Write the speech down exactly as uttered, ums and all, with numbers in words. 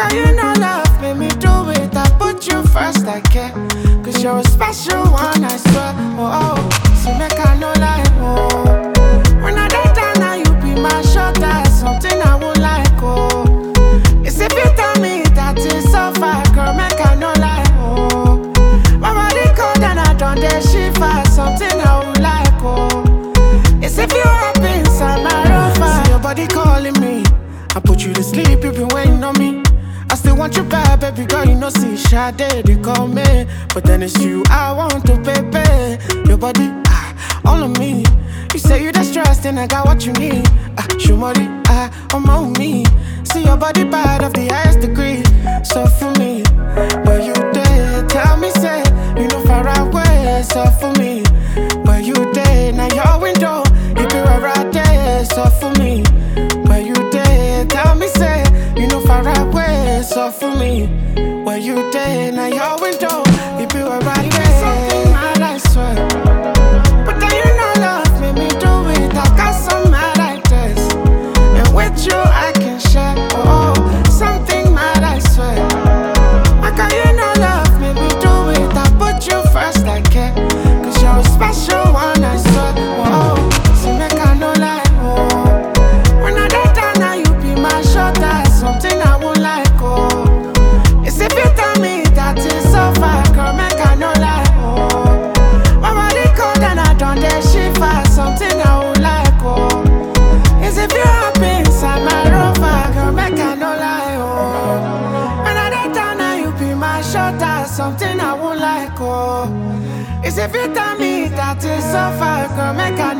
can you not love? Make me do it. I put you first, I care. Cause you're a special one, I swear. Oh, oh. So make I no lie, oh. When I die down now, you be my shoulder. Something I won't like, oh. It's if you tell me that it's so far, girl, make I no lie, oh. My body cold and I done the shiver. Something I won't like, oh. It's if you happy inside my rover. See your body calling me. I put you to sleep, you been waiting on me. I still want you back, baby girl, you know, see Sade, they call me. But then it's you I want to, baby. Your body, ah, all of me. You say you the stressed and I got what you need. Ah, Shumari, ah, I'm on me. See your body bad of the highest degree. So for me, but you did tell me, say, you know far away. So for me, but you did, now your window, you be right there. So for me, but you did tell me, say, you know far away. So for me, where you did, now your window, you be right there. Something mad, I swear. But then you know love made me do it. I got some mad like this, and with you I can share. Oh, something mad, I swear. How can you know love made me do it? I put you first, I care. Cause you're a special one, I swear. Oh, so make I no lie, oh. When I die down now, you be my shoulder. Something I won't like, oh. It's if you tell me that it's so far, girl, make I no lie, oh. My body cold and I done the shiver. Something I won't like, oh. It's if you happy inside my rover, girl, make I no lie, oh. When I die down now, you be my shoulder. Something I won't like, oh. It's if you tell me that it's so far, girl, make I